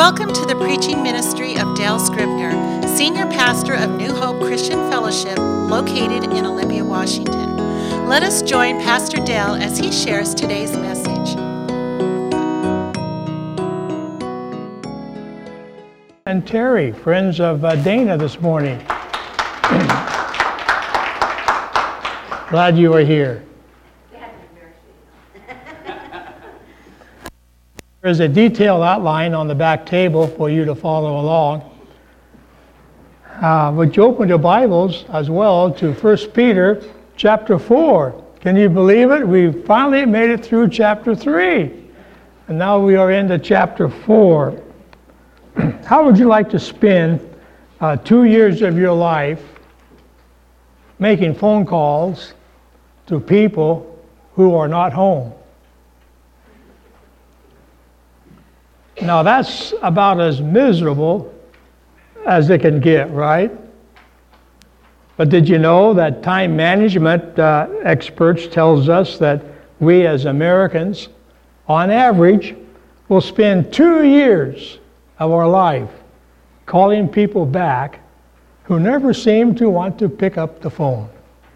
Welcome to the preaching ministry of Dale Scribner, Senior Pastor of New Hope Christian Fellowship, located in Olympia, Washington. Let us join Pastor Dale as he shares today's message. And Terry, friends of Dana this morning. Glad you are here. There's a detailed outline on the back table for you to follow along. Would you open your Bibles as well to 1 Peter chapter 4. Can you believe it? We finally made it through chapter 3. And now we are into chapter 4. How would you like to spend 2 years of your life making phone calls to people who are not home? Now that's about as miserable as it can get, right? But did you know that time management experts tells us that we as Americans, on average, will spend 2 years of our life calling people back who never seem to want to pick up the phone.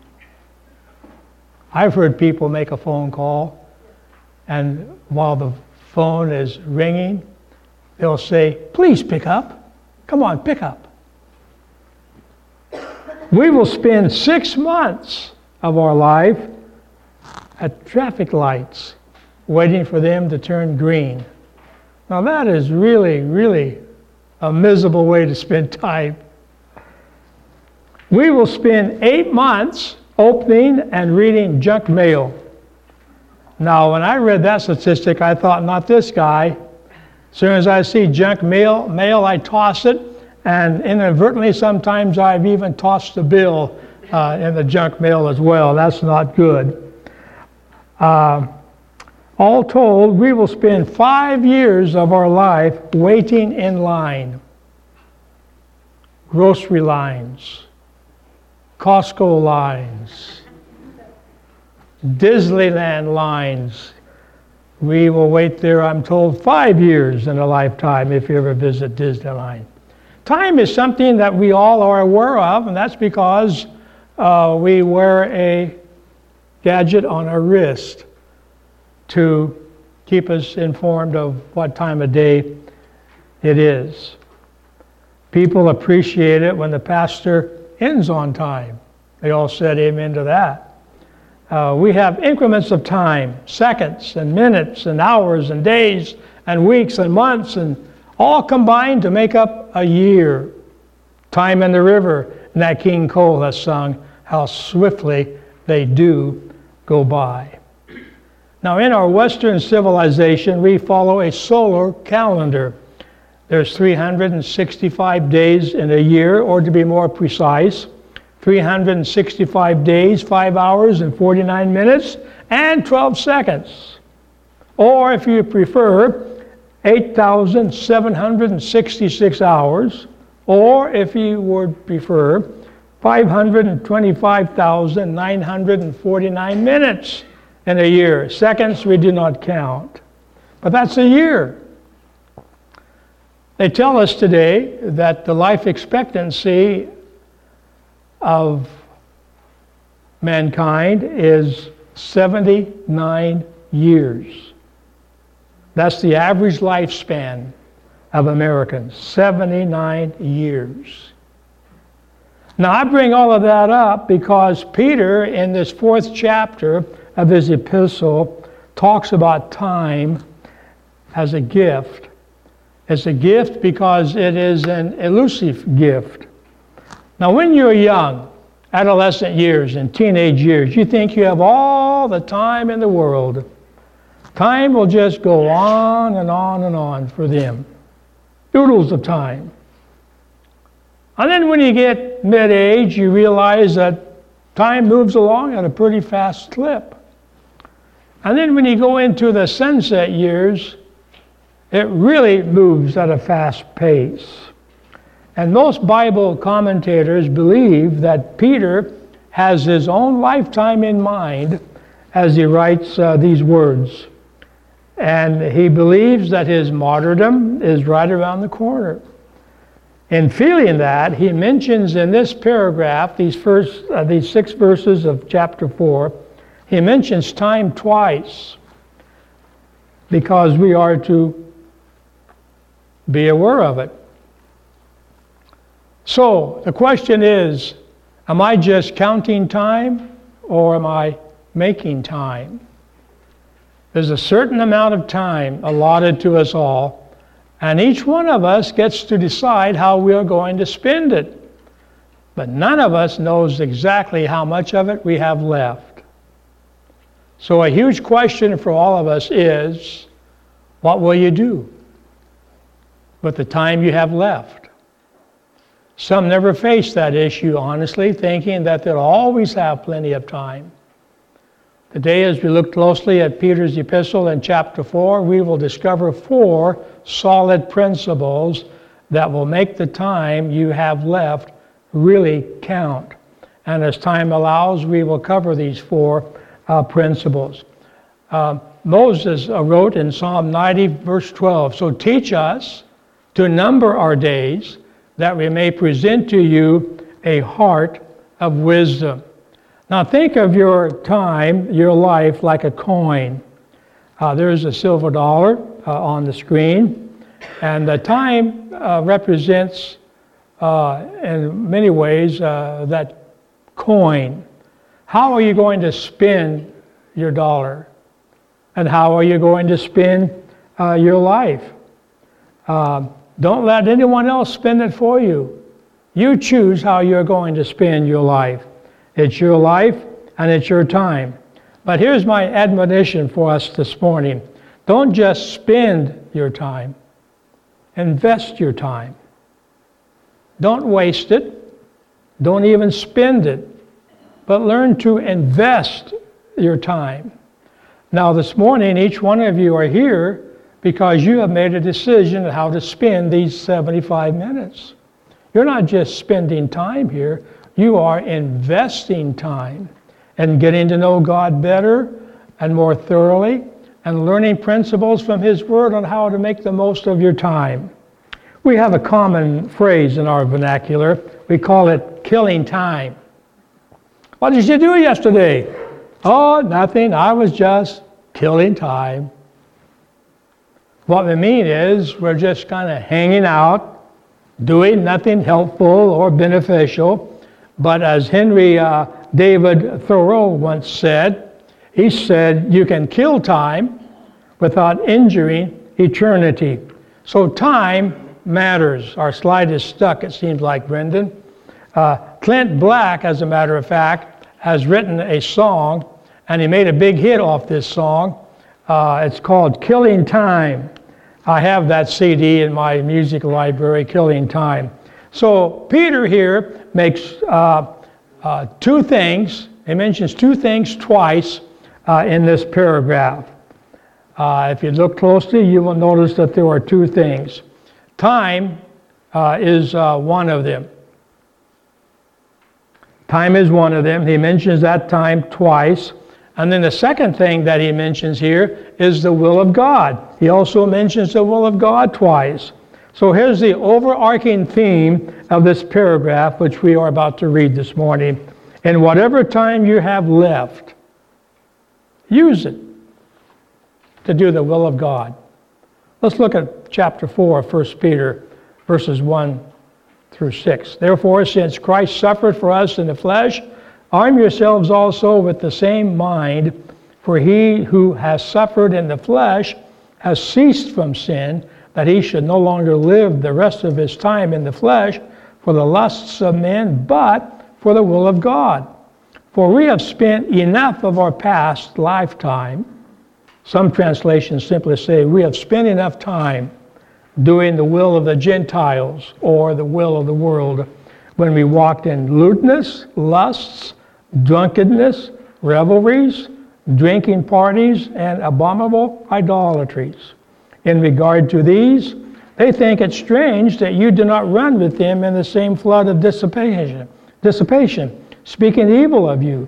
I've heard people make a phone call, and while the phone is ringing, they'll say, "Please pick up. Come on, pick up." We will spend 6 months of our life at traffic lights waiting for them to turn green. Now that is really, really a miserable way to spend time. We will spend 8 months opening and reading junk mail. Now, when I read that statistic, I thought, not this guy. As soon as I see junk mail, I toss it, and inadvertently, sometimes I've even tossed the bill in the junk mail as well. That's not good. All told, we will spend 5 years of our life waiting in line. Grocery lines, Costco lines, Disneyland lines. We will wait there, I'm told, 5 years in a lifetime if you ever visit Disneyland. Time is something that we all are aware of, and that's because we wear a gadget on our wrist to keep us informed of what time of day it is. People appreciate it when the pastor ends on time. They all said amen to that. We have increments of time, seconds and minutes and hours and days and weeks and months, and all combined to make up a year. Time in the river, Nat King Cole has sung, how swiftly they do go by. Now in our Western civilization, we follow a solar calendar. There's 365 days in a year, or to be more precise, 365 days, 5 hours and 49 minutes, and 12 seconds. Or if you prefer, 8,766 hours, or if you would prefer, 525,949 minutes in a year. Seconds we do not count. But that's a year. They tell us today that the life expectancy of mankind is 79 years. That's the average lifespan of Americans, 79 years. Now I bring all of that up because Peter, in this 4th chapter of his epistle, talks about time as a gift. It's a gift because it is an elusive gift. Now, when you're young, adolescent years and teenage years, you think you have all the time in the world. Time will just go on and on and on for them. Oodles of time. And then when you get mid-age, you realize that time moves along at a pretty fast clip. And then when you go into the sunset years, it really moves at a fast pace. And most Bible commentators believe that Peter has his own lifetime in mind as he writes these words. And he believes that his martyrdom is right around the corner. In feeling that, he mentions in this paragraph, these 6 verses of chapter 4, he mentions time twice because we are to be aware of it. So the question is, am I just counting time or am I making time? There's a certain amount of time allotted to us all, and each one of us gets to decide how we are going to spend it. But none of us knows exactly how much of it we have left. So a huge question for all of us is, what will you do with the time you have left? Some never face that issue honestly, thinking that they'll always have plenty of time. Today, as we look closely at Peter's epistle in chapter 4, we will discover 4 solid principles that will make the time you have left really count. And as time allows, we will cover these 4 principles. Moses wrote in Psalm 90, verse 12, "So teach us to number our days, that we may present to you a heart of wisdom." Now think of your time, your life, like a coin. There's a silver dollar on the screen, and the time represents, in many ways, that coin. How are you going to spend your dollar? And how are you going to spend your life? Don't let anyone else spend it for you. You choose how you're going to spend your life. It's your life and it's your time. But here's my admonition for us this morning. Don't just spend your time. Invest your time. Don't waste it. Don't even spend it. But learn to invest your time. Now this morning, each one of you are here because you have made a decision on how to spend these 75 minutes. You're not just spending time here. You are investing time and getting to know God better and more thoroughly and learning principles from His Word on how to make the most of your time. We have a common phrase in our vernacular. We call it killing time. What did you do yesterday? Oh, nothing. I was just killing time. What we mean is we're just kind of hanging out, doing nothing helpful or beneficial. But as Henry David Thoreau once said, he said, you can kill time without injuring eternity. So time matters. Our slide is stuck, it seems like, Brendan. Clint Black, as a matter of fact, has written a song, and he made a big hit off this song. It's called Killing Time. I have that CD in my music library, Killing Time. So Peter here makes 2 things. He mentions 2 things twice in this paragraph. If you look closely, you will notice that there are 2 things. Time is one of them. Time is one of them. He mentions that time twice. And then the second thing that he mentions here is the will of God. He also mentions the will of God twice. So here's the overarching theme of this paragraph, which we are about to read this morning. In whatever time you have left, use it to do the will of God. Let's look at chapter 4 of 1 Peter, verses 1 through 6. Therefore, since Christ suffered for us in the flesh, arm yourselves also with the same mind, for he who has suffered in the flesh has ceased from sin, that he should no longer live the rest of his time in the flesh for the lusts of men, but for the will of God. For we have spent enough of our past lifetime. Some translations simply say, we have spent enough time doing the will of the Gentiles or the will of the world, when we walked in lewdness, lusts, drunkenness, revelries, drinking parties, and abominable idolatries. In regard to these, they think it strange that you do not run with them in the same flood of dissipation, speaking evil of you.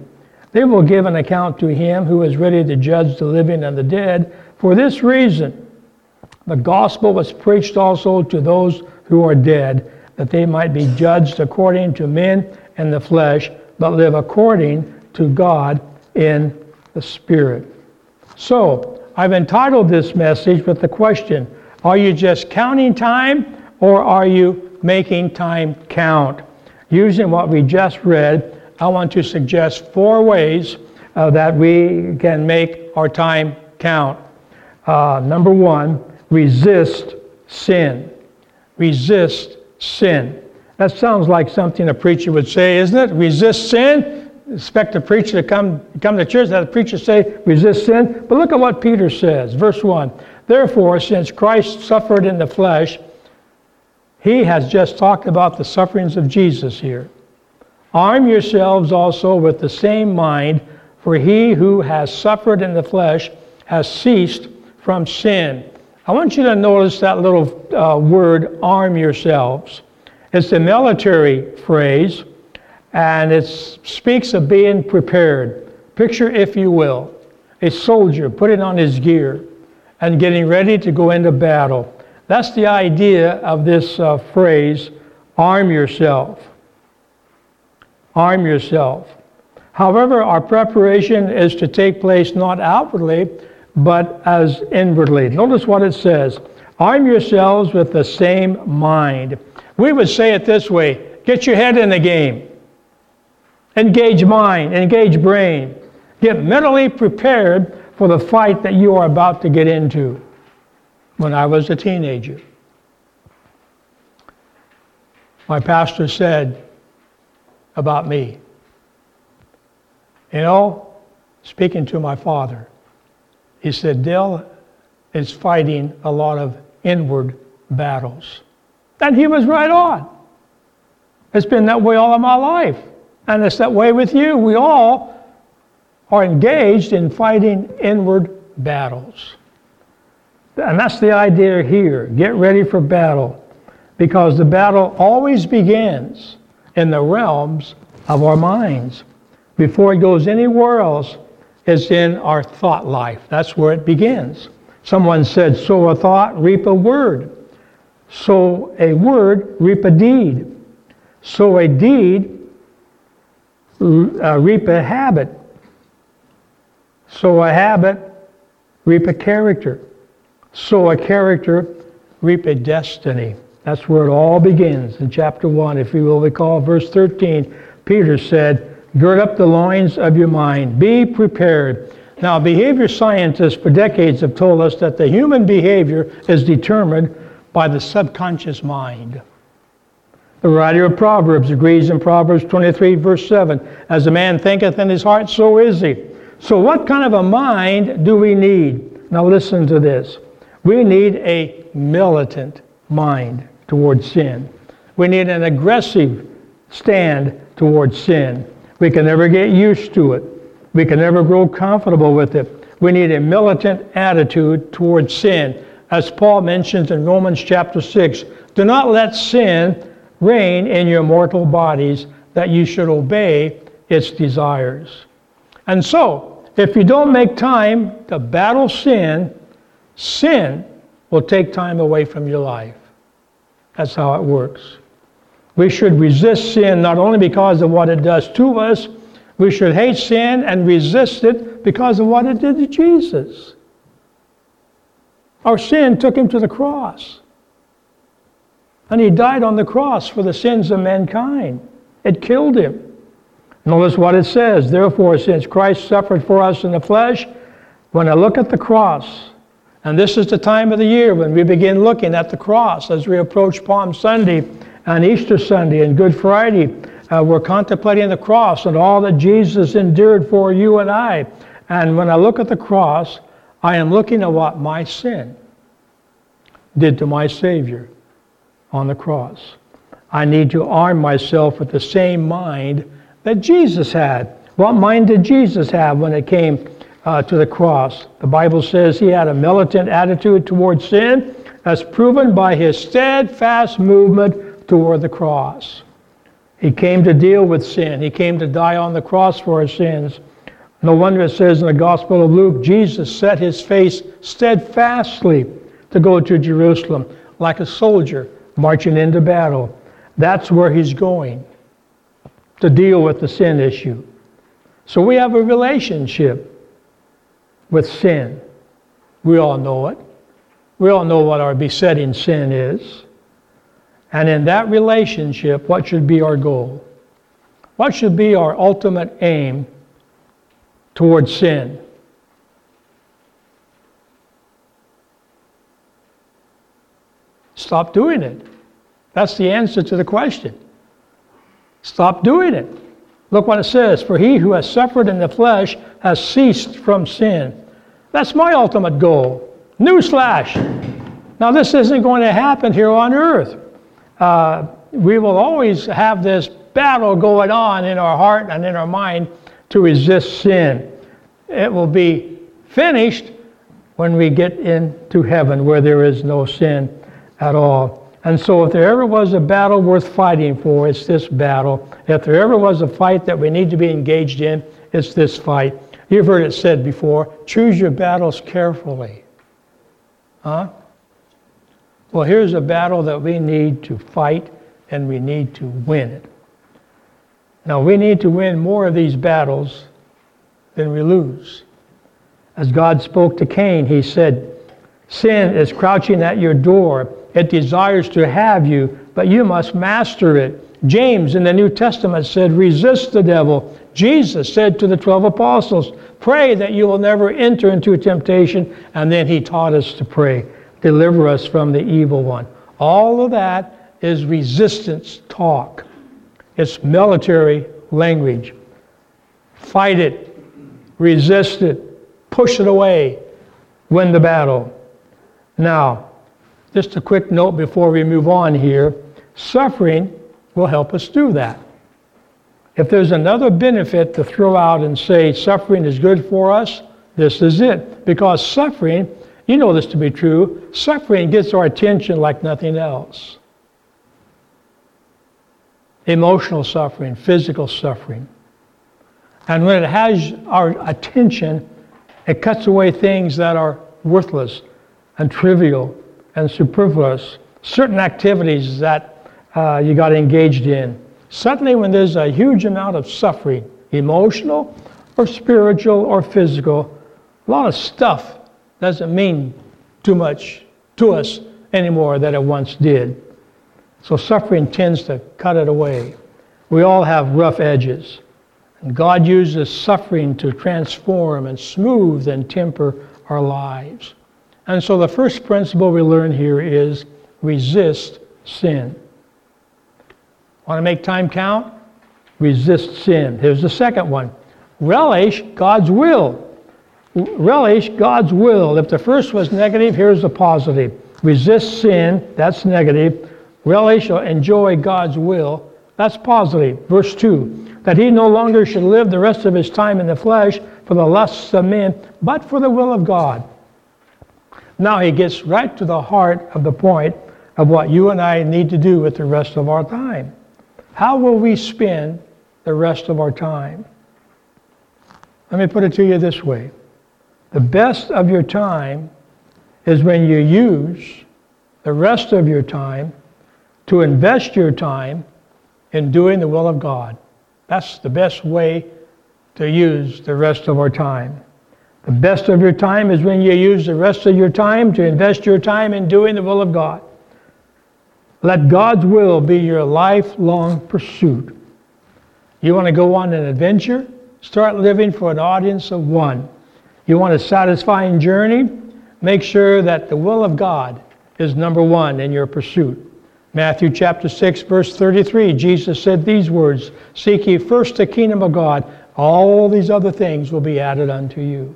They will give an account to him who is ready to judge the living and the dead. For this reason, the gospel was preached also to those who are dead, that they might be judged according to men in the flesh, but live according to God in the Spirit. So, I've entitled this message with the question, are you just counting time, or are you making time count? Using what we just read, I want to suggest 4 ways that we can make our time count. Number 1, resist sin. Resist sin. That sounds like something a preacher would say, isn't it? Resist sin? Expect a preacher to come to church, that a preacher say, resist sin? But look at what Peter says, verse 1. Therefore, since Christ suffered in the flesh, he has just talked about the sufferings of Jesus here. Arm yourselves also with the same mind, for he who has suffered in the flesh has ceased from sin. I want you to notice that little word, arm yourselves. It's a military phrase, and it speaks of being prepared. Picture, if you will, a soldier putting on his gear and getting ready to go into battle. That's the idea of this phrase, arm yourself. Arm yourself. However, our preparation is to take place not outwardly, but as inwardly. Notice what it says. Arm yourselves with the same mind. We would say it this way, get your head in the game. Engage mind, engage brain. Get mentally prepared for the fight that you are about to get into. When I was a teenager, my pastor said about me, speaking to my father, he said, Dale is fighting a lot of inward battles. And he was right on. It's been that way all of my life. And it's that way with you. We all are engaged in fighting inward battles. And that's the idea here. Get ready for battle. Because the battle always begins in the realms of our minds. Before it goes anywhere else, it's in our thought life. That's where it begins. Someone said, sow a thought, reap a word. Sow a word, reap a deed. Sow a deed, reap a habit. Sow a habit, reap a character. Sow a character, reap a destiny. That's where it all begins in chapter 1. If you will recall verse 13, Peter said, gird up the loins of your mind. Be prepared. Now, behavior scientists for decades have told us that the human behavior is determined by the subconscious mind. The writer of Proverbs agrees in Proverbs 23, verse 7, as a man thinketh in his heart, so is he. So what kind of a mind do we need? Now listen to this. We need a militant mind towards sin. We need an aggressive stand towards sin. We can never get used to it. We can never grow comfortable with it. We need a militant attitude towards sin. As Paul mentions in Romans chapter 6, do not let sin reign in your mortal bodies, that you should obey its desires. And so, if you don't make time to battle sin, sin will take time away from your life. That's how it works. We should resist sin not only because of what it does to us, we should hate sin and resist it because of what it did to Jesus. Our sin took him to the cross. And he died on the cross for the sins of mankind. It killed him. Notice what it says. Therefore, since Christ suffered for us in the flesh, when I look at the cross, and this is the time of the year when we begin looking at the cross as we approach Palm Sunday and Easter Sunday and Good Friday, we're contemplating the cross and all that Jesus endured for you and I. And when I look at the cross, I am looking at what my sin did to my Savior on the cross. I need to arm myself with the same mind that Jesus had. What mind did Jesus have when it came to the cross? The Bible says he had a militant attitude towards sin, as proven by his steadfast movement toward the cross. He came to deal with sin. He came to die on the cross for our sins. No wonder it says in the Gospel of Luke, Jesus set his face steadfastly to go to Jerusalem like a soldier marching into battle. That's where he's going, to deal with the sin issue. So we have a relationship with sin. We all know it. We all know what our besetting sin is. And in that relationship, what should be our goal? What should be our ultimate aim towards sin? Stop doing it. That's the answer to the question. Stop doing it. Look what it says. For he who has suffered in the flesh has ceased from sin. That's my ultimate goal. Newsflash. Now this isn't going to happen here on earth. We will always have this battle going on in our heart and in our mind to resist sin. It will be finished when we get into heaven where there is no sin at all. And so if there ever was a battle worth fighting for, it's this battle. If there ever was a fight that we need to be engaged in, it's this fight. You've heard it said before, choose your battles carefully. Huh? Well, here's a battle that we need to fight, and we need to win it. Now, we need to win more of these battles than we lose. As God spoke to Cain, he said, sin is crouching at your door. It desires to have you, but you must master it. James in the New Testament said, resist the devil. Jesus said to the 12 apostles, pray that you will never enter into temptation. And then he taught us to pray, deliver us from the evil one. All of that is resistance talk. It's military language. Fight it, resist it, push it away, win the battle. Now, just a quick note before we move on here. Suffering will help us do that. If there's another benefit to throw out and say suffering is good for us, this is it. Because suffering, you know this to be true, suffering gets our attention like nothing else. Emotional suffering, physical suffering. And when it has our attention, it cuts away things that are worthless and trivial and superfluous, certain activities that you got engaged in. Suddenly when there's a huge amount of suffering, emotional or spiritual or physical, a lot of stuff doesn't mean too much to us anymore than it once did. So suffering tends to cut it away. We all have rough edges. And God uses suffering to transform and smooth and temper our lives. And so the first principle we learn here is resist sin. Want to make time count? Resist sin. Here's the second one. Relish God's will. Relish God's will. If the first was negative, here's the positive. Resist sin, that's negative. Relish or enjoy God's will, that's positive. Verse 2, that he no longer should live the rest of his time in the flesh for the lusts of men, but for the will of God. Now he gets right to the heart of the point of what you and I need to do with the rest of our time. How will we spend the rest of our time? Let me put it to you this way. The best of your time is when you use the rest of your time to invest your time in doing the will of God. That's the best way to use the rest of our time. The best of your time is when you use the rest of your time to invest your time in doing the will of God. Let God's will be your lifelong pursuit. You want to go on an adventure? Start living for an audience of one. You want a satisfying journey? Make sure that the will of God is number one in your pursuit. Matthew chapter 6, verse 33, Jesus said these words, seek ye first the kingdom of God, all these other things will be added unto you.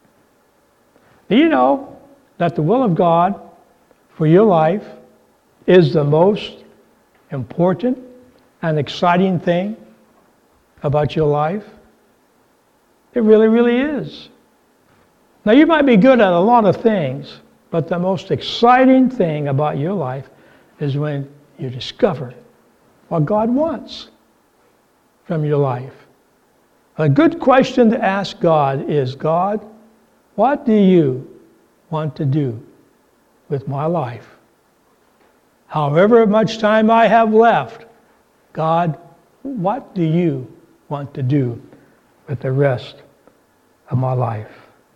Do you know that the will of God for your life is the most important and exciting thing about your life? It really, really is. Now you might be good at a lot of things, but the most exciting thing about your life is when you discover what God wants from your life. A good question to ask God is, God, what do you want to do with my life? However much time I have left, God, what do you want to do with the rest of my life?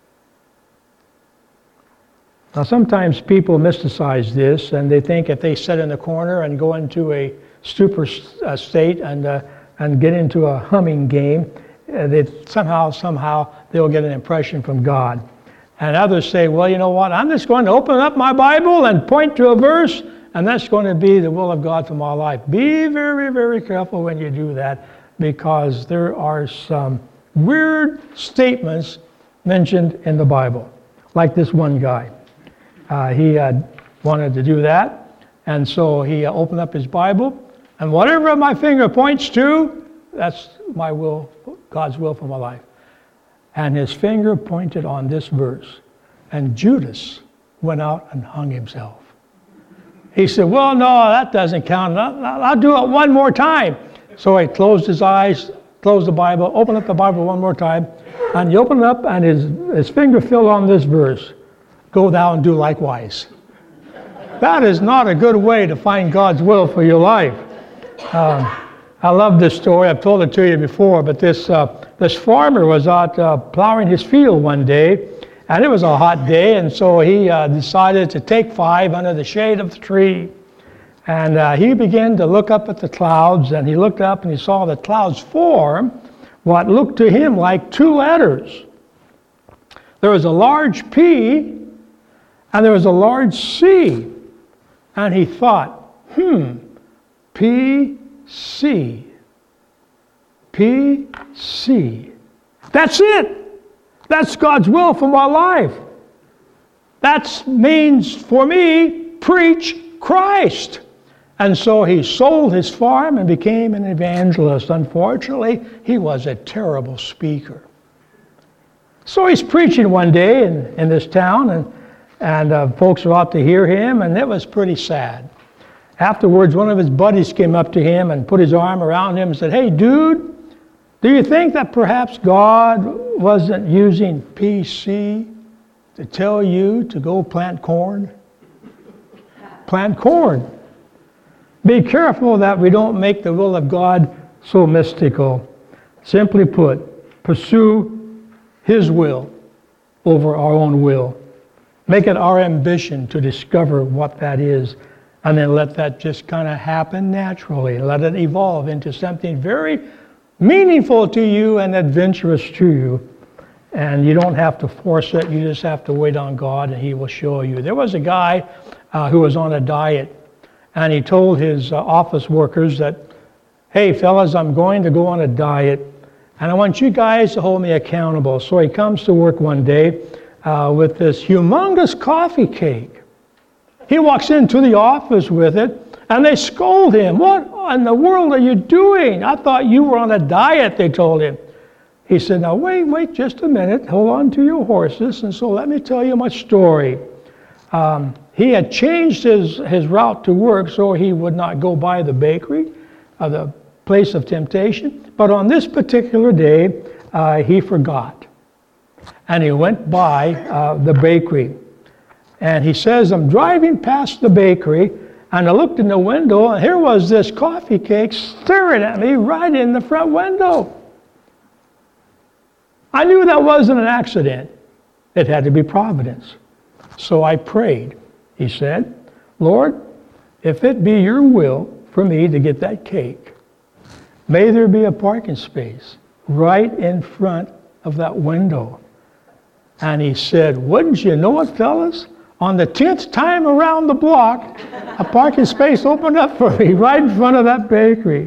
Now, sometimes people mysticize this, and they think if they sit in the corner and go into a stupor state and get into a humming game, that somehow they'll get an impression from God. And others say, well, you know what, I'm just going to open up my Bible and point to a verse, and that's going to be the will of God for my life. Be very, very careful when you do that, because there are some weird statements mentioned in the Bible, like this one guy. He wanted to do that, and so he opened up his Bible, and whatever my finger points to, that's my will, God's will for my life. And his finger pointed on this verse, and Judas went out and hung himself. He said, well, no, that doesn't count. I'll do it one more time. So he closed his eyes, closed the Bible, opened up the Bible one more time, and he opened it up, and his finger fell on this verse. Go thou and do likewise. That is not a good way to find God's will for your life. I love this story. I've told it to you before, but this farmer was out plowing his field one day, and it was a hot day, and so he decided to take 5 under the shade of the tree. And he began to look up at the clouds, and he looked up and he saw the clouds form what looked to him like 2 letters. There was a large P and there was a large C. And he thought, P-C. P-C. That's it. That's God's will for my life. That means for me, preach Christ. And so he sold his farm and became an evangelist. Unfortunately, he was a terrible speaker. So he's preaching one day in this town, and folks were out to hear him, and it was pretty sad. Afterwards, one of his buddies came up to him and put his arm around him and said, hey, dude, do you think that perhaps God wasn't using PC to tell you to go plant corn? Plant corn. Be careful that we don't make the will of God so mystical. Simply put, pursue His will over our own will. Make it our ambition to discover what that is, and then let that just kind of happen naturally. Let it evolve into something very meaningful to you and adventurous to you. And you don't have to force it. You just have to wait on God, and He will show you. There was a guy who was on a diet, and he told his office workers that, hey, fellas, I'm going to go on a diet, and I want you guys to hold me accountable. So he comes to work one day with this humongous coffee cake. He walks into the office with it, and they scold him. What in the world are you doing? I thought you were on a diet, they told him. He said, now wait just a minute. Hold on to your horses, and so let me tell you my story. He had changed his route to work so he would not go by the bakery, the place of temptation. But on this particular day, he forgot. And he went by the bakery. And he says, I'm driving past the bakery, and I looked in the window, and here was this coffee cake staring at me right in the front window. I knew that wasn't an accident. It had to be providence. So I prayed. He said, Lord, if it be your will for me to get that cake, may there be a parking space right in front of that window. And he said, wouldn't you know it, fellas? On the 10th time around the block, a parking space opened up for me right in front of that bakery.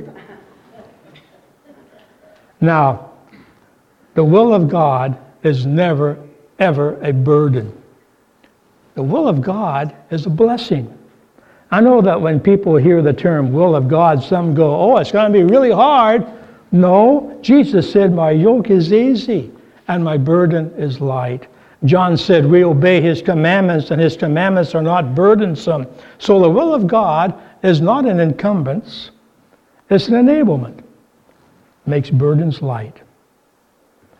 Now, the will of God is never, ever a burden. The will of God is a blessing. I know that when people hear the term will of God, some go, oh, it's going to be really hard. No, Jesus said, my yoke is easy and my burden is light. John said, we obey His commandments, and His commandments are not burdensome. So the will of God is not an encumbrance, it's an enablement. Makes burdens light.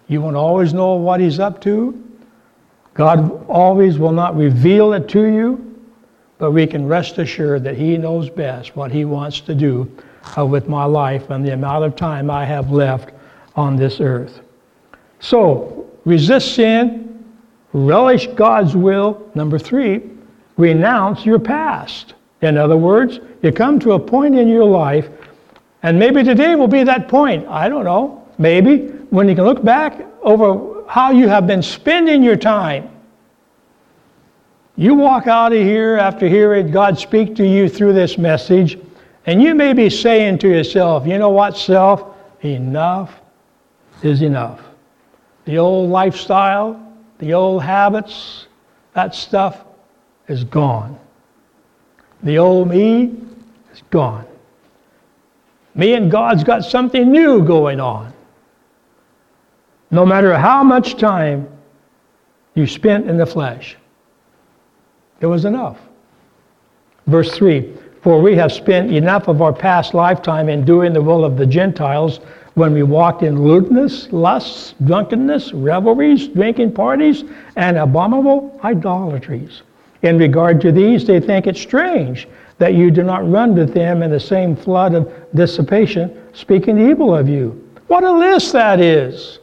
You won't always know what he's up to. God always will not reveal it to you, but we can rest assured that he knows best what he wants to do with my life and the amount of time I have left on this earth. So, resist sin, relish God's will. Number 3, renounce your past. In other words, you come to a point in your life, and maybe today will be that point. I don't know. Maybe when you can look back over how you have been spending your time. You walk out of here after hearing God speak to you through this message, and you may be saying to yourself, you know what, self? Enough is enough. The old lifestyle, the old habits, that stuff is gone. The old me is gone. Me and God's got something new going on. No matter how much time you spent in the flesh, it was enough. Verse 3, for we have spent enough of our past lifetime in doing the will of the Gentiles when we walked in lewdness, lusts, drunkenness, revelries, drinking parties, and abominable idolatries. In regard to these, they think it strange that you do not run with them in the same flood of dissipation, speaking evil of you. What a list that is!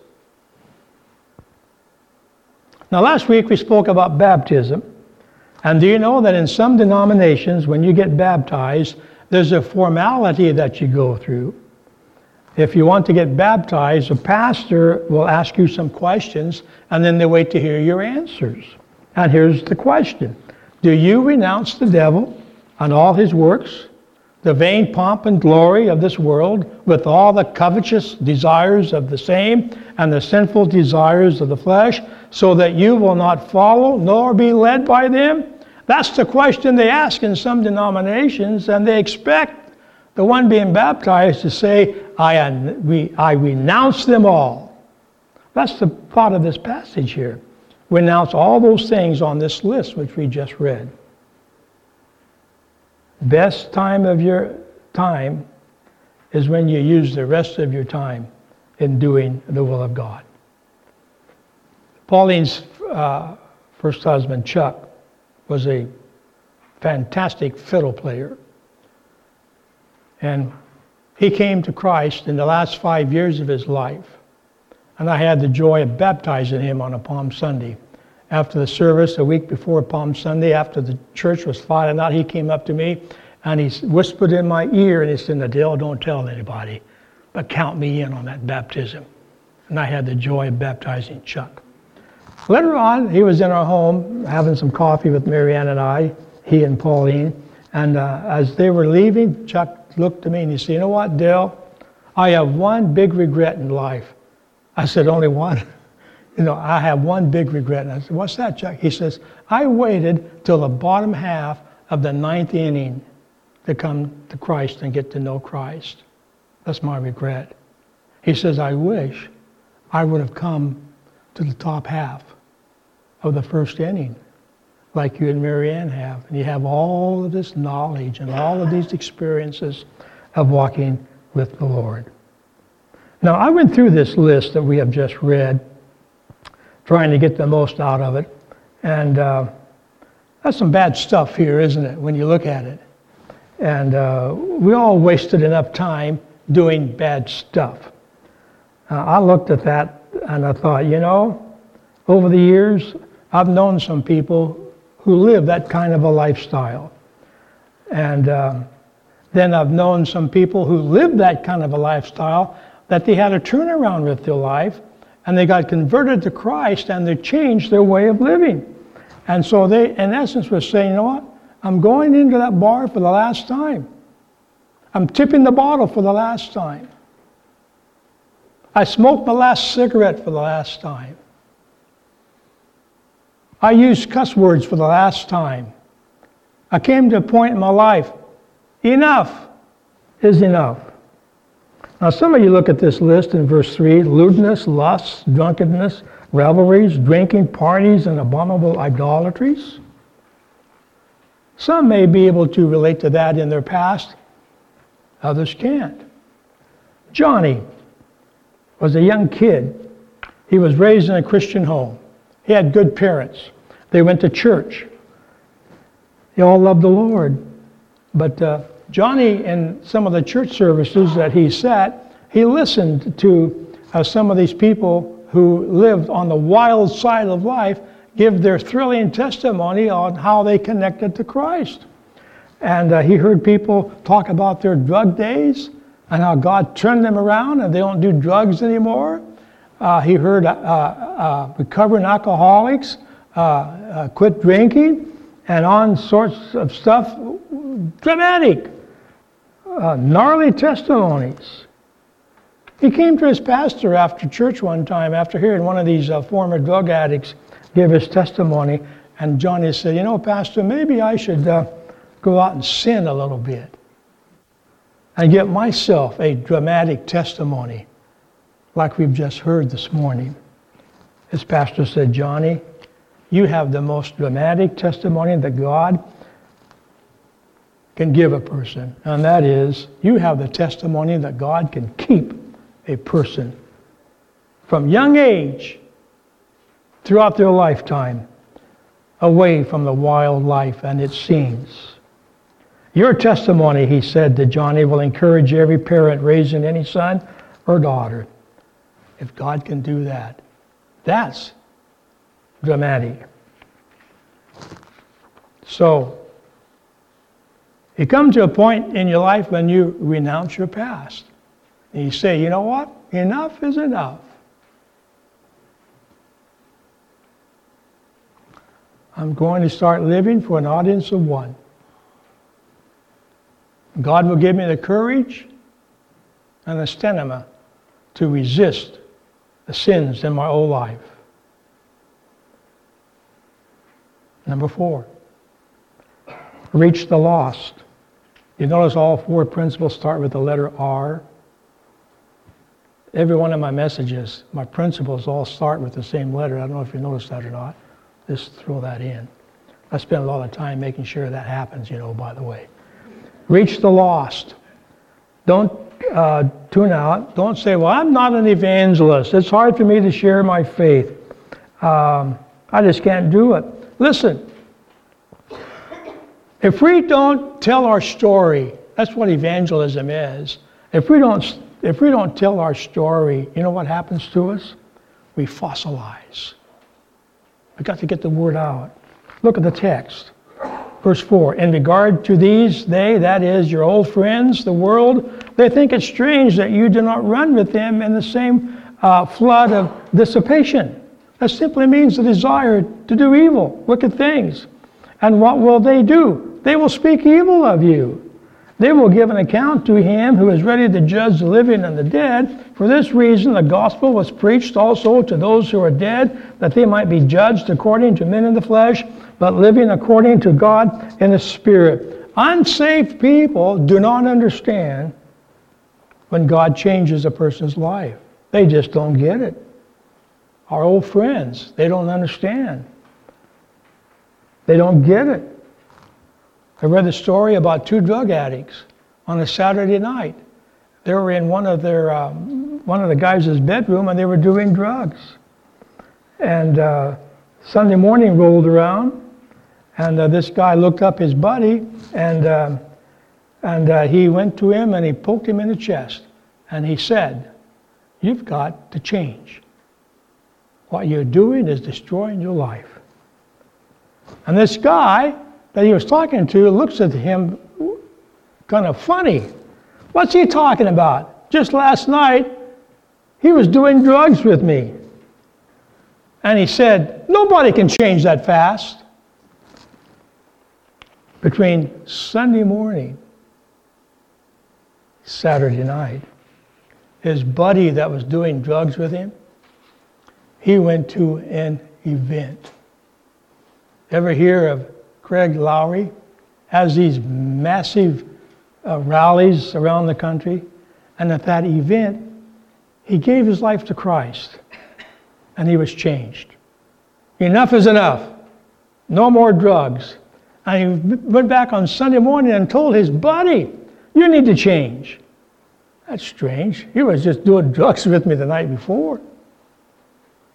Now, last week we spoke about baptism. And do you know that in some denominations, when you get baptized, there's a formality that you go through. If you want to get baptized, a pastor will ask you some questions, and then they wait to hear your answers. And here's the question. Do you renounce the devil and all his works, the vain pomp and glory of this world, with all the covetous desires of the same and the sinful desires of the flesh, so that you will not follow nor be led by them? That's the question they ask in some denominations, and they expect the one being baptized to say, I renounce them all. That's the thought of this passage here. Renounce all those things on this list which we just read. Best time of your time is when you use the rest of your time in doing the will of God. Pauline's first husband, Chuck, was a fantastic fiddle player. And he came to Christ in the last 5 years of his life. And I had the joy of baptizing him on a Palm Sunday. After the service, a week before Palm Sunday, after the church was filing out, he came up to me and he whispered in my ear and he said, Nadell, don't tell anybody, but count me in on that baptism. And I had the joy of baptizing Chuck. Later on, he was in our home having some coffee with Marianne and I, he and Pauline. And as they were leaving, Chuck looked at me and he said, you know what, Dale? I have one big regret in life. I said, only one? I have one big regret. And I said, what's that, Chuck? He says, I waited till the bottom half of the 9th inning to come to Christ and get to know Christ. That's my regret. He says, I wish I would have come to the top half of the first inning, like you and Marianne have. And you have all of this knowledge and all of these experiences of walking with the Lord. Now, I went through this list that we have just read, trying to get the most out of it. And that's some bad stuff here, isn't it, when you look at it? And we all wasted enough time doing bad stuff. I looked at that and I thought, over the years, I've known some people who live that kind of a lifestyle. And then I've known some people who lived that kind of a lifestyle, that they had a turnaround with their life, and they got converted to Christ, and they changed their way of living. And so they, in essence, were saying, you know what? I'm going into that bar for the last time. I'm tipping the bottle for the last time. I smoked my last cigarette for the last time. I used cuss words for the last time. I came to a point in my life, enough is enough. Now, some of you look at this list in verse 3, lewdness, lusts, drunkenness, revelries, drinking, parties, and abominable idolatries. Some may be able to relate to that in their past. Others can't. Johnny was a young kid. He was raised in a Christian home. He had good parents. They went to church. They all loved the Lord. But Johnny, in some of the church services that he sat, he listened to some of these people who lived on the wild side of life give their thrilling testimony on how they connected to Christ. And he heard people talk about their drug days and how God turned them around and they don't do drugs anymore. He heard recovering alcoholics quit drinking and on sorts of stuff, dramatic, gnarly testimonies. He came to his pastor after church one time, after hearing one of these former drug addicts give his testimony, and Johnny said, "You know, Pastor, maybe I should go out and sin a little bit and get myself a dramatic testimony like we've just heard this morning." His pastor said, "Johnny, you have the most dramatic testimony that God can give a person, and that is, you have the testimony that God can keep a person from young age throughout their lifetime away from the wild life and its scenes. Your testimony," he said to Johnny, "will encourage every parent raising any son or daughter. If God can do that, that's dramatic." So, you come to a point in your life when you renounce your past. And you say, "You know what? Enough is enough. I'm going to start living for an audience of one. God will give me the courage and the stamina to resist the sins in my old life." Number 4, reach the lost. You notice all 4 principles start with the letter R. Every one of my messages, my principles all start with the same letter. I don't know if you noticed that or not. Just throw that in. I spend a lot of time making sure that happens, by the way. Reach the lost. Don't tune out. Don't say, "Well, I'm not an evangelist. It's hard for me to share my faith. I just can't do it." Listen, if we don't tell our story, that's what evangelism is. If we don't tell our story, you know what happens to us? We fossilize. We've got to get the word out. Look at the text. Verse 4, "In regard to these, they, that is, your old friends, the world, they think it strange that you do not run with them in the same flood of dissipation." That simply means the desire to do evil, wicked things. And what will they do? They will speak evil of you. They will give an account to him who is ready to judge the living and the dead. For this reason the gospel was preached also to those who are dead, that they might be judged according to men in the flesh, but living according to God in the Spirit. Unsaved people do not understand when God changes a person's life. They just don't get it. Our old friends, they don't understand. They don't get it. I read the story about 2 drug addicts on a Saturday night. They were in one of the guys' bedroom and they were doing drugs. And Sunday morning rolled around and this guy looked up his buddy and he went to him and he poked him in the chest and he said, "You've got to change. What you're doing is destroying your life." And this guy that he was talking to looks at him kind of funny. "What's he talking about? Just last night, he was doing drugs with me." And he said, "Nobody can change that fast." Between Sunday morning, Saturday night, his buddy that was doing drugs with him, he went to an event. Ever hear of Craig Lowry? Has these massive rallies around the country. And at that event, he gave his life to Christ. And he was changed. Enough is enough. No more drugs. And he went back on Sunday morning and told his buddy, "You need to change." That's strange. He was just doing drugs with me the night before.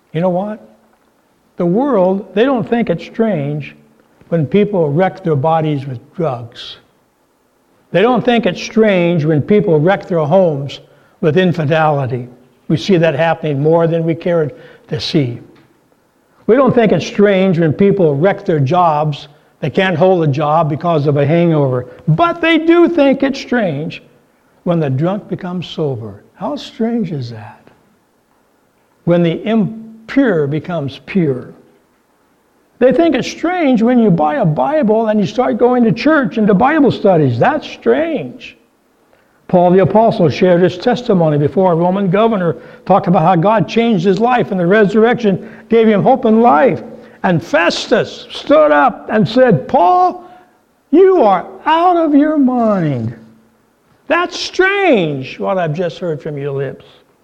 You know what? The world, they don't think it's strange when people wreck their bodies with drugs. They don't think it's strange when people wreck their homes with infidelity. We see that happening more than we care to see. We don't think it's strange when people wreck their jobs. They can't hold a job because of a hangover. But they do think it's strange when the drunk becomes sober. How strange is that? When the impure becomes pure. They think it's strange when you buy a Bible and you start going to church and to Bible studies. That's strange. Paul the Apostle shared his testimony before a Roman governor, talked about how God changed his life and the resurrection gave him hope and life. And Festus stood up and said, Paul, you are out of your mind. That's strange, what I've just heard from your lips.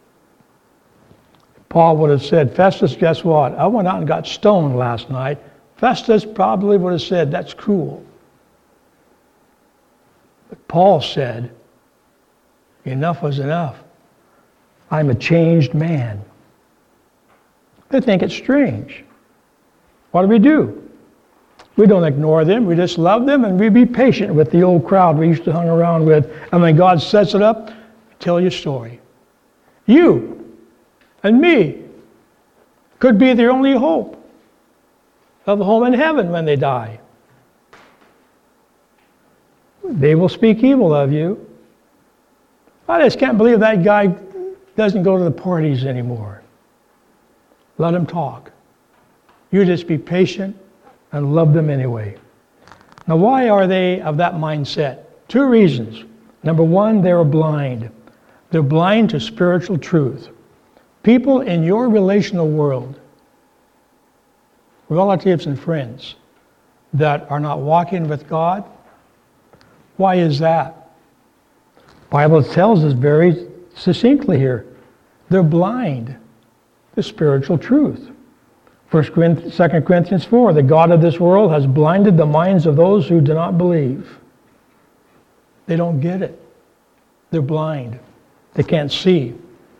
Paul would have said, Festus, guess what? I went out and got stoned last night. Festus probably would have said, that's cruel. But Paul said, enough was enough. I'm a changed man. They think it's strange. What do? We don't ignore them. We just love them, and we be patient with the old crowd we used to hang around with. And when God sets it up, tell your story. You and me could be their only hope of a home in heaven when they die. They will speak evil of you. I just can't believe that guy doesn't go to the parties anymore. Let him talk. You just be patient and love them anyway. Now, why are they of that mindset? 2 reasons. Number 1, they're blind. They're blind to spiritual truth. People in your relational world, relatives and friends, that are not walking with God, why is that? The Bible tells us very succinctly here, they're blind to spiritual truth. 2 Corinthians 4, the God of this world has blinded the minds of those who do not believe. They don't get it. They're blind. They can't see.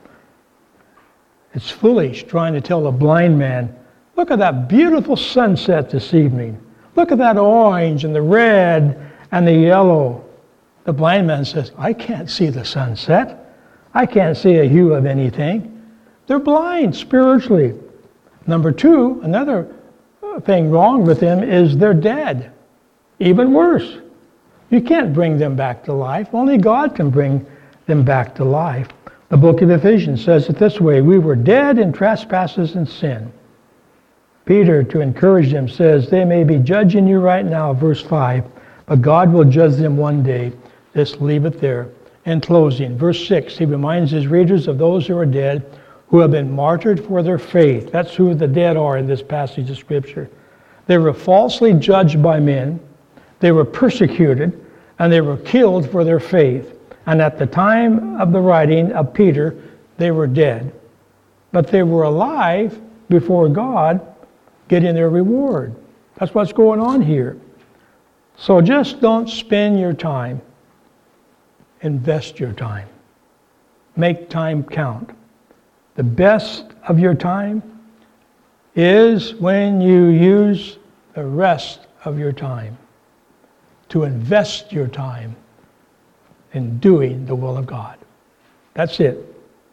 It's foolish trying to tell a blind man, look at that beautiful sunset this evening. Look at that orange and the red and the yellow. The blind man says, I can't see the sunset. I can't see a hue of anything. They're blind spiritually. Number 2, another thing wrong with them is they're dead. Even worse. You can't bring them back to life. Only God can bring them back to life. The book of Ephesians says it this way, we were dead in trespasses and sin. Peter, to encourage them, says, they may be judging you right now, verse 5, but God will judge them one day. Just leave it there. In closing, verse 6, he reminds his readers of those who are dead, who have been martyred for their faith. That's who the dead are in this passage of Scripture. They were falsely judged by men, they were persecuted, and they were killed for their faith. And at the time of the writing of Peter, they were dead. But they were alive before God, getting their reward. That's what's going on here. So just don't spend your time. Invest your time. Make time count. The best of your time is when you use the rest of your time to invest your time in doing the will of God. That's it.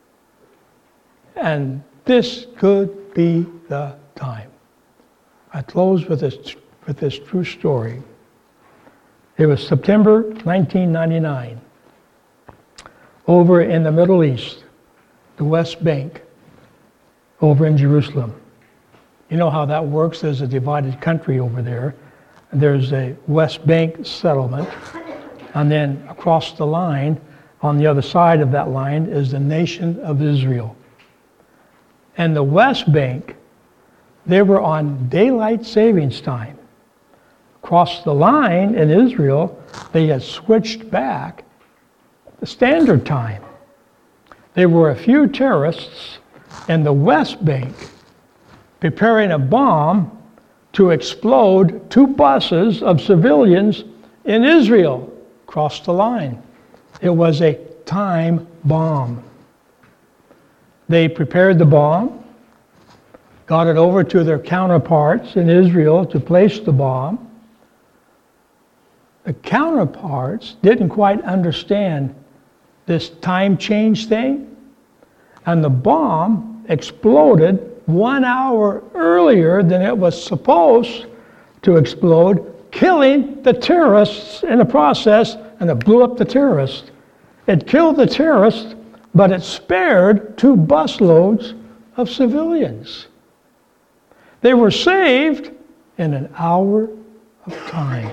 And this could be the time. I close with this true story. It was September 1999. Over in the Middle East, the West Bank, over in Jerusalem. You know how that works. There's a divided country over there. There's a West Bank settlement. And then across the line, on the other side of that line, is the nation of Israel. And the West Bank, they were on daylight savings time. Across the line in Israel, they had switched back to standard time. There were a few terrorists in the West Bank preparing a bomb to explode 2 buses of civilians in Israel across the line. It was a time bomb. They prepared the bomb. got it over to their counterparts in Israel to place the bomb. The counterparts didn't quite understand this time change thing, and the bomb exploded 1 hour earlier than it was supposed to explode, killing the terrorists in the process, and it blew up the terrorists. It killed the terrorists, but it spared 2 busloads of civilians. They were saved in an hour of time.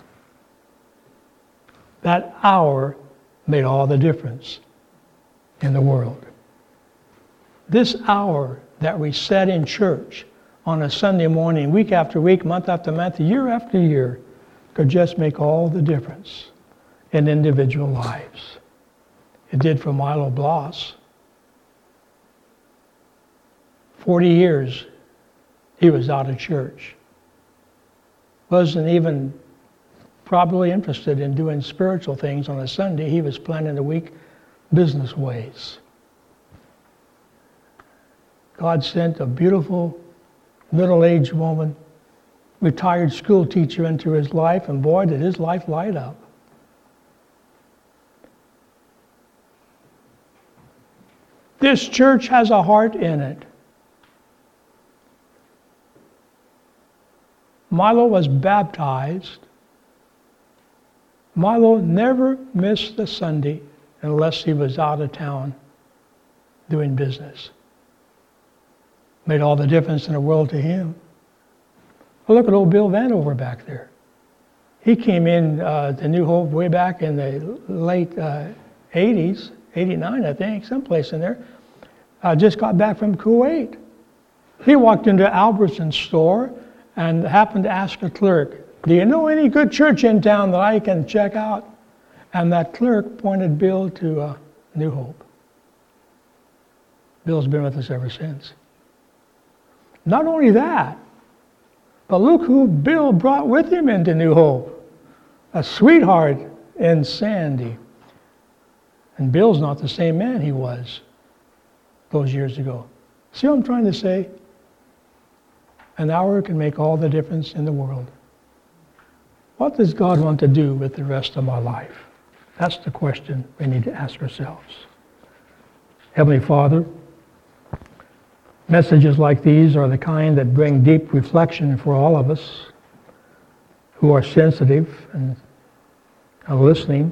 That hour made all the difference in the world. This hour that we sat in church on a Sunday morning, week after week, month after month, year after year, could just make all the difference in individual lives. It did for Milo Bloss. 40 years he was out of church. Wasn't even probably interested in doing spiritual things on a Sunday. He was planning the week business ways. God sent a beautiful middle-aged woman, retired school teacher, into his life, and boy, did his life light up. This church has a heart in it. Milo was baptized. Milo never missed a Sunday unless he was out of town doing business. Made all the difference in the world to him. Well, look at old Bill Vanover back there. He came in to New Hope way back in the late 80s, 89 I think, someplace in there. Just got back from Kuwait. He walked into Albertson's store and happened to ask a clerk, "Do you know any good church in town that I can check out?" And that clerk pointed Bill to New Hope. Bill's been with us ever since. Not only that, but look who Bill brought with him into New Hope. A sweetheart in Sandy. And Bill's not the same man he was those years ago. See what I'm trying to say? An hour can make all the difference in the world. What does God want to do with the rest of my life? That's the question we need to ask ourselves. Heavenly Father, messages like these are the kind that bring deep reflection for all of us who are sensitive and are listening.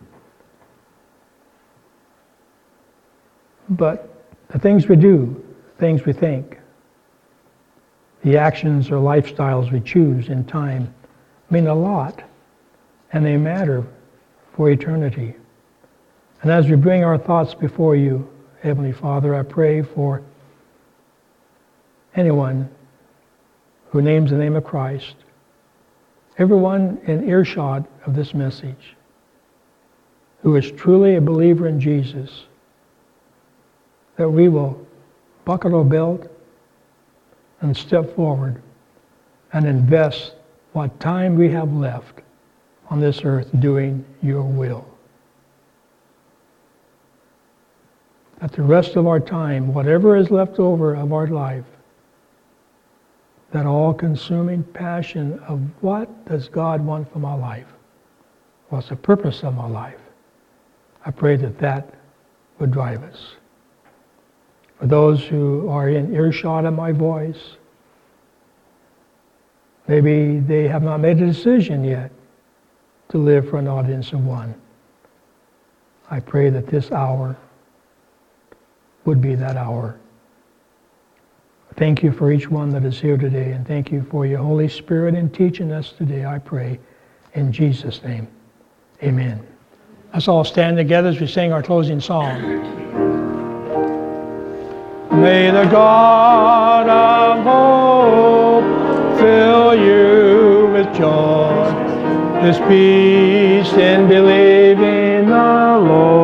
But the things we do, things we think, the actions or lifestyles we choose in time mean a lot, and they matter for eternity. And as we bring our thoughts before you, Heavenly Father, I pray for anyone who names the name of Christ, everyone in earshot of this message, who is truly a believer in Jesus, that we will buckle our belt and step forward and invest what time we have left on this earth doing your will. That the rest of our time, whatever is left over of our life, that all-consuming passion of what does God want for my life? What's the purpose of my life? I pray that that would drive us. For those who are in earshot of my voice, maybe they have not made a decision yet to live for an audience of one. I pray that this hour would be that hour. Thank you for each one that is here today, and thank you for your Holy Spirit in teaching us today, I pray, in Jesus' name. Amen. Let's all stand together as we sing our closing song. May the God of hope fill you with joy, this peace in believing the Lord.